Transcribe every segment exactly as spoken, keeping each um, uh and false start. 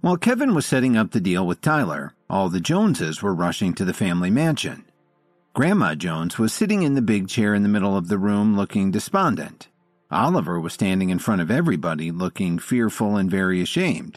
While Kevin was setting up the deal with Tyler, all the Joneses were rushing to the family mansion. Grandma Jones was sitting in the big chair in the middle of the room looking despondent. Oliver was standing in front of everybody looking fearful and very ashamed.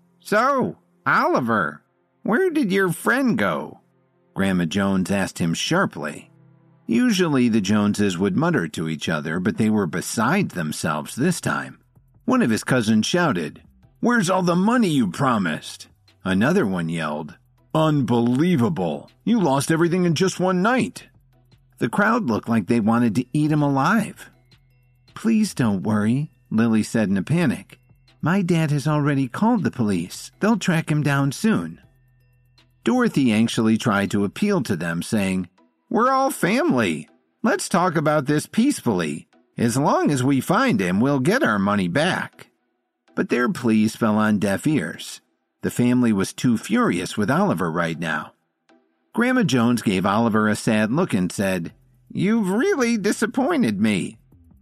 "So, Oliver, where did your friend go?" Grandma Jones asked him sharply. Usually the Joneses would mutter to each other, but they were beside themselves this time. One of his cousins shouted, "Where's all the money you promised?" Another one yelled, "Unbelievable! You lost everything in just one night." The crowd looked like they wanted to eat him alive. "Please don't worry," Lily said in a panic. "My dad has already called the police. They'll track him down soon." Dorothy anxiously tried to appeal to them, saying, "We're all family. Let's talk about this peacefully. As long as we find him, we'll get our money back." But their pleas fell on deaf ears. The family was too furious with Oliver right now. Grandma Jones gave Oliver a sad look and said, "You've really disappointed me."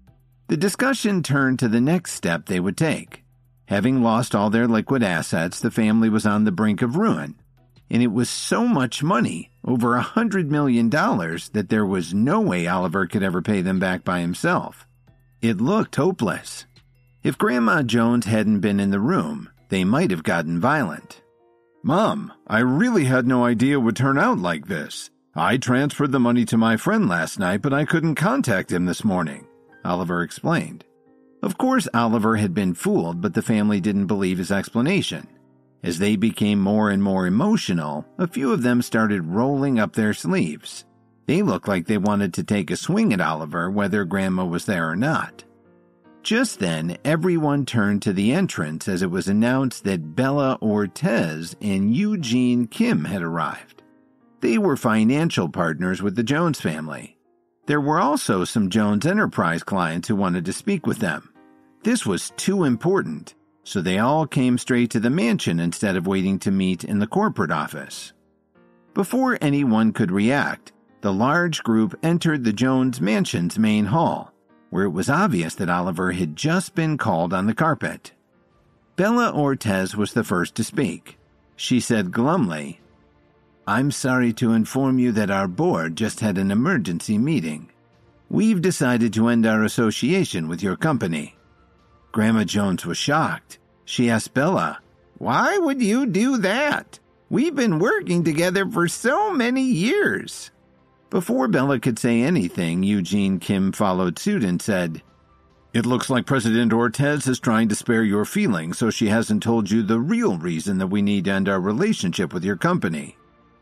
The discussion turned to the next step they would take. Having lost all their liquid assets, the family was on the brink of ruin. And it was so much money, over a hundred million dollars, that there was no way Oliver could ever pay them back by himself. It looked hopeless. If Grandma Jones hadn't been in the room, they might have gotten violent. "Mom, I really had no idea it would turn out like this. I transferred the money to my friend last night, but I couldn't contact him this morning," Oliver explained. Of course, Oliver had been fooled, but the family didn't believe his explanation. As they became more and more emotional, a few of them started rolling up their sleeves. They looked like they wanted to take a swing at Oliver, whether Grandma was there or not. Just then, everyone turned to the entrance as it was announced that Bella Ortiz and Eugene Kim had arrived. They were financial partners with the Jones family. There were also some Jones Enterprise clients who wanted to speak with them. This was too important, so they all came straight to the mansion instead of waiting to meet in the corporate office. Before anyone could react, the large group entered the Jones mansion's main hall, where it was obvious that Oliver had just been called on the carpet. Bella Ortiz was the first to speak. She said glumly, "I'm sorry to inform you that our board just had an emergency meeting. We've decided to end our association with your company." Grandma Jones was shocked. She asked Bella, "Why would you do that? We've been working together for so many years." Before Bella could say anything, Eugene Kim followed suit and said, "It looks like President Ortiz is trying to spare your feelings, so she hasn't told you the real reason that we need to end our relationship with your company."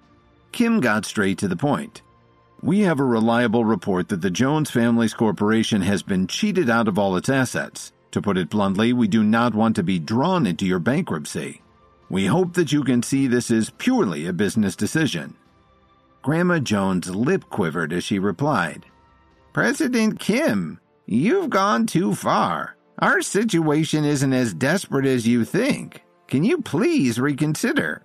Kim got straight to the point. "We have a reliable report that the Jones Family's corporation has been cheated out of all its assets. To put it bluntly, we do not want to be drawn into your bankruptcy. We hope that you can see this is purely a business decision." Grandma Jones' lip quivered as she replied, "President Kim, you've gone too far. Our situation isn't as desperate as you think. Can you please reconsider?"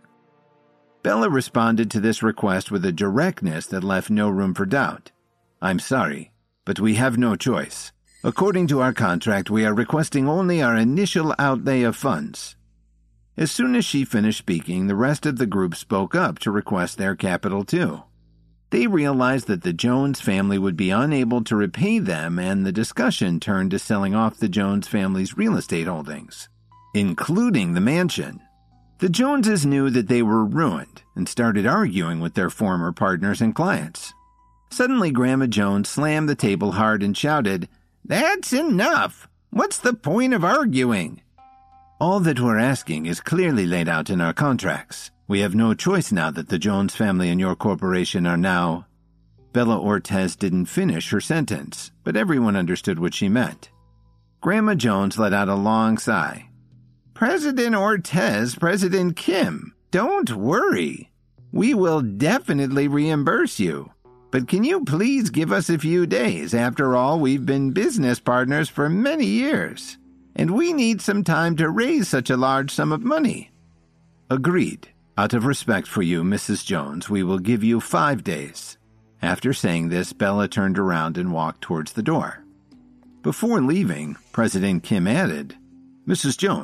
Bella responded to this request with a directness that left no room for doubt. "I'm sorry, but we have no choice. According to our contract, we are requesting only our initial outlay of funds." As soon as she finished speaking, the rest of the group spoke up to request their capital too. They realized that the Jones family would be unable to repay them, and the discussion turned to selling off the Jones family's real estate holdings, including the mansion. The Joneses knew that they were ruined and started arguing with their former partners and clients. Suddenly, Grandma Jones slammed the table hard and shouted, "That's enough! What's the point of arguing? All that we're asking is clearly laid out in our contracts. We have no choice now that the Jones family and your corporation are now—" Bella Ortiz didn't finish her sentence, but everyone understood what she meant. Grandma Jones let out a long sigh. "President Ortiz, President Kim, don't worry. We will definitely reimburse you. But can you please give us a few days? After all, we've been business partners for many years, and we need some time to raise such a large sum of money." "Agreed. Out of respect for you, Missus Jones, we will give you five days." After saying this, Bella turned around and walked towards the door. Before leaving, President Kim added, "Missus Jones,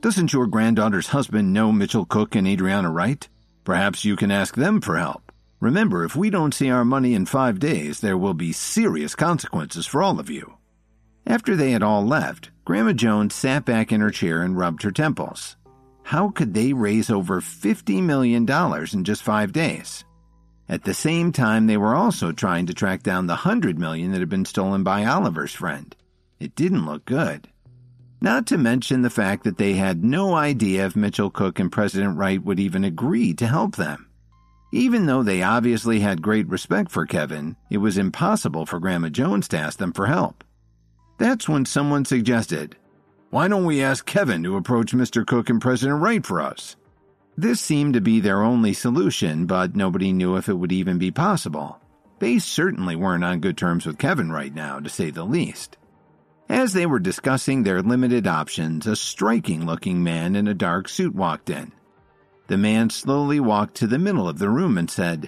Doesn't your granddaughter's husband know Mitchell Cook and Adriana Wright? Perhaps you can ask them for help. Remember, if we don't see our money in five days, there will be serious consequences for all of you." After they had all left, Grandma Jones sat back in her chair and rubbed her temples. How could they raise over fifty million dollars in just five days? At the same time, they were also trying to track down the one hundred million dollars that had been stolen by Oliver's friend. It didn't look good. Not to mention the fact that they had no idea if Mitchell Cook and President Wright would even agree to help them. Even though they obviously had great respect for Kevin, it was impossible for Grandma Jones to ask them for help. That's when someone suggested, "Why don't we ask Kevin to approach Mister Cook and President Wright for us?" This seemed to be their only solution, but nobody knew if it would even be possible. They certainly weren't on good terms with Kevin right now, to say the least. As they were discussing their limited options, a striking-looking man in a dark suit walked in. The man slowly walked to the middle of the room and said,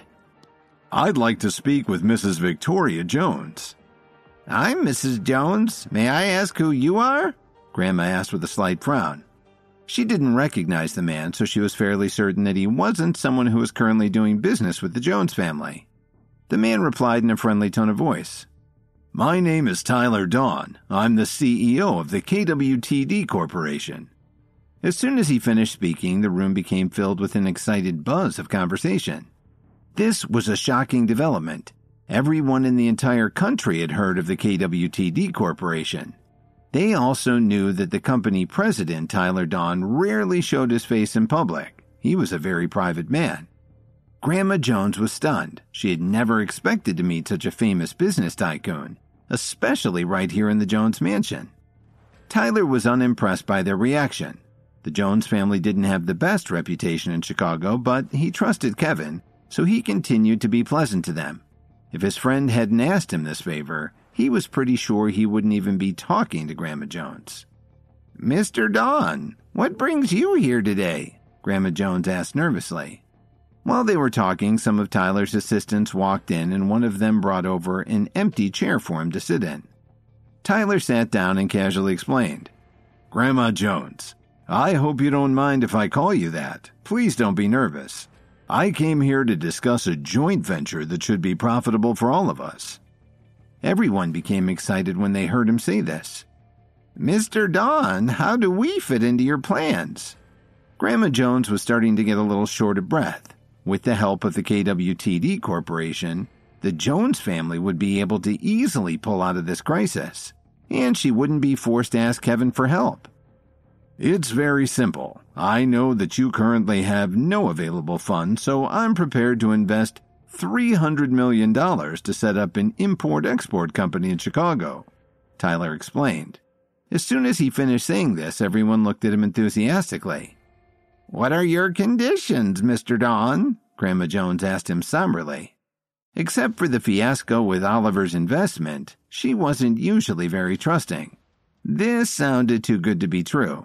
"I'd like to speak with Missus Victoria Jones." "I'm Missus Jones. May I ask who you are?" Grandma asked with a slight frown. She didn't recognize the man, so she was fairly certain that he wasn't someone who was currently doing business with the Jones family. The man replied in a friendly tone of voice, "My name is Tyler Dawn. I'm the C E O of the K W T D Corporation." As soon as he finished speaking, the room became filled with an excited buzz of conversation. This was a shocking development. Everyone in the entire country had heard of the K W T D Corporation. They also knew that the company president, Tyler Dawn, rarely showed his face in public. He was a very private man. Grandma Jones was stunned. She had never expected to meet such a famous business tycoon, especially right here in the Jones mansion. Tyler was unimpressed by their reaction. The Jones family didn't have the best reputation in Chicago, but he trusted Kevin, so he continued to be pleasant to them. If his friend hadn't asked him this favor, he was pretty sure he wouldn't even be talking to Grandma Jones. "Mister Dawn, what brings you here today?" Grandma Jones asked nervously. While they were talking, some of Tyler's assistants walked in and one of them brought over an empty chair for him to sit in. Tyler sat down and casually explained, "Grandma Jones, I hope you don't mind if I call you that. Please don't be nervous. I came here to discuss a joint venture that should be profitable for all of us." Everyone became excited when they heard him say this. "Mister Dawn, how do we fit into your plans?" Grandma Jones was starting to get a little short of breath. With the help of the K W T D Corporation, the Jones family would be able to easily pull out of this crisis, and she wouldn't be forced to ask Kevin for help. "It's very simple. I know that you currently have no available funds, so I'm prepared to invest three hundred million dollars to set up an import-export company in Chicago," Tyler explained. As soon as he finished saying this, everyone looked at him enthusiastically. "What are your conditions, Mister Dawn?" Grandma Jones asked him somberly. Except for the fiasco with Oliver's investment, she wasn't usually very trusting. This sounded too good to be true.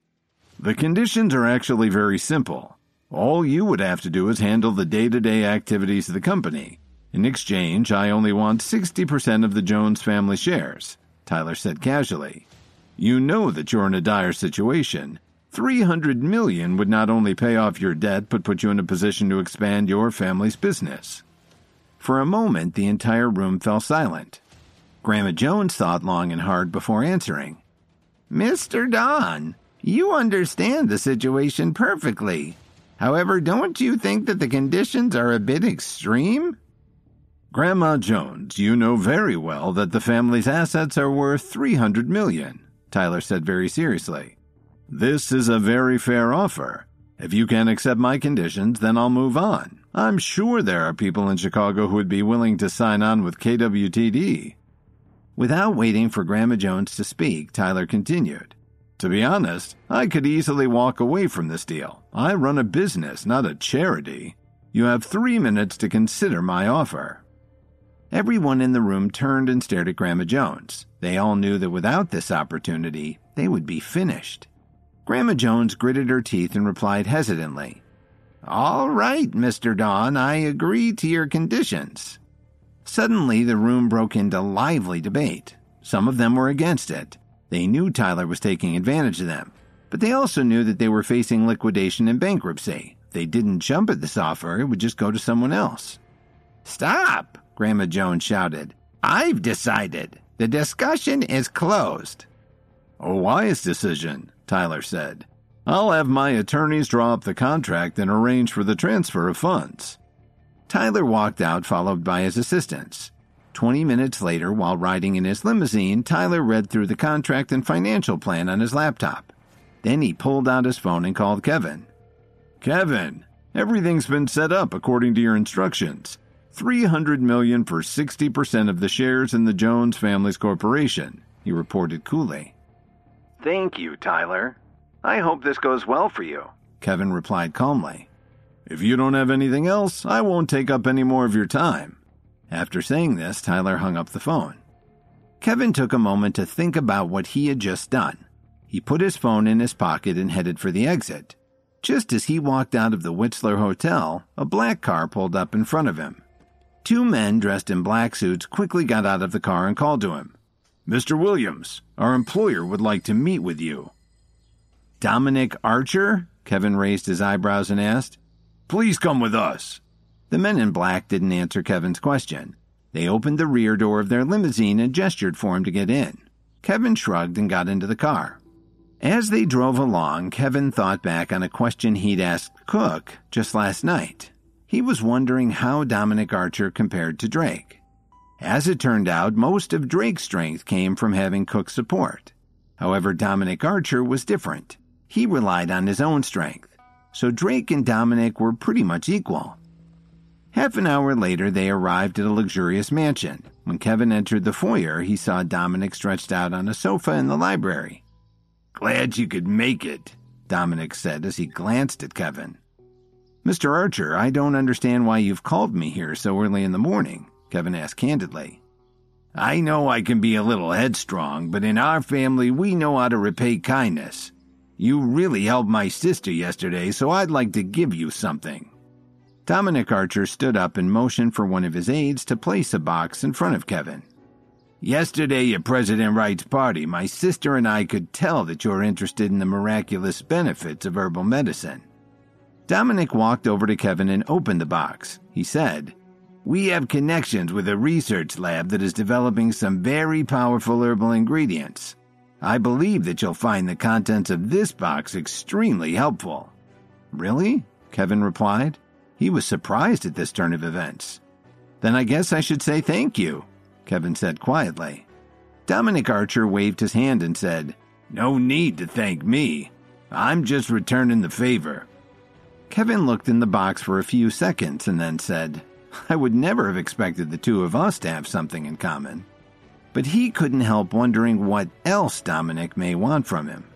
"The conditions are actually very simple. All you would have to do is handle the day-to-day activities of the company. In exchange, I only want sixty percent of the Jones family shares," Tyler said casually. "You know that you're in a dire situation. three hundred million dollars would not only pay off your debt but put you in a position to expand your family's business." For a moment, the entire room fell silent. Grandma Jones thought long and hard before answering. "Mister Dawn, you understand the situation perfectly. However, don't you think that the conditions are a bit extreme?" "Grandma Jones, you know very well that the family's assets are worth three hundred million dollars, Tyler said very seriously. "This is a very fair offer. If you can't accept my conditions, then I'll move on. I'm sure there are people in Chicago who would be willing to sign on with K W T D." Without waiting for Grandma Jones to speak, Tyler continued. "To be honest, I could easily walk away from this deal. I run a business, not a charity. You have three minutes to consider my offer." Everyone in the room turned and stared at Grandma Jones. They all knew that without this opportunity, they would be finished. Grandma Jones gritted her teeth and replied hesitantly, "All right, Mister Dawn, I agree to your conditions." Suddenly, the room broke into lively debate. Some of them were against it. They knew Tyler was taking advantage of them, But they also knew that they were facing liquidation and bankruptcy. If they didn't jump at this offer, it would just go to someone else. "Stop!" Grandma Jones shouted. "I've decided. The discussion is closed." "A wise decision," Tyler said. "I'll have my attorneys draw up the contract and arrange for the transfer of funds." Tyler walked out, followed by his assistants. Twenty minutes later, while riding in his limousine, Tyler read through the contract and financial plan on his laptop. Then he pulled out his phone and called Kevin. "Kevin, everything's been set up according to your instructions. three hundred million dollars for sixty percent of the shares in the Jones Family's Corporation," he reported coolly. "Thank you, Tyler. I hope this goes well for you," Kevin replied calmly. "If you don't have anything else, I won't take up any more of your time." After saying this, Tyler hung up the phone. Kevin took a moment to think about what he had just done. He put his phone in his pocket and headed for the exit. Just as he walked out of the Whistler Hotel, a black car pulled up in front of him. Two men dressed in black suits quickly got out of the car and called to him. "Mister Williams, our employer would like to meet with you." "Dominic Archer?" Kevin raised his eyebrows and asked. "Please come with us." The men in black didn't answer Kevin's question. They opened the rear door of their limousine and gestured for him to get in. Kevin shrugged and got into the car. As they drove along, Kevin thought back on a question he'd asked Cook just last night. He was wondering how Dominic Archer compared to Drake. As it turned out, most of Drake's strength came from having Cook's support. However, Dominic Archer was different. He relied on his own strength. So Drake and Dominic were pretty much equal. Half an hour later, they arrived at a luxurious mansion. When Kevin entered the foyer, he saw Dominic stretched out on a sofa in the library. "Glad you could make it," Dominic said as he glanced at Kevin. "Mister Archer, I don't understand why you've called me here so early in the morning," Kevin asked candidly. "I know I can be a little headstrong, but in our family we know how to repay kindness. You really helped my sister yesterday, so I'd like to give you something." Dominic Archer stood up and motioned for one of his aides to place a box in front of Kevin. "Yesterday at President Wright's party, my sister and I could tell that you're interested in the miraculous benefits of herbal medicine." Dominic walked over to Kevin and opened the box. He said, "We have connections with a research lab that is developing some very powerful herbal ingredients. I believe that you'll find the contents of this box extremely helpful." "Really?" Kevin replied. He was surprised at this turn of events. "Then I guess I should say thank you," Kevin said quietly. Dominic Archer waved his hand and said, "No need to thank me. I'm just returning the favor." Kevin looked in the box for a few seconds and then said, "I would never have expected the two of us to have something in common." But he couldn't help wondering what else Dominic may want from him.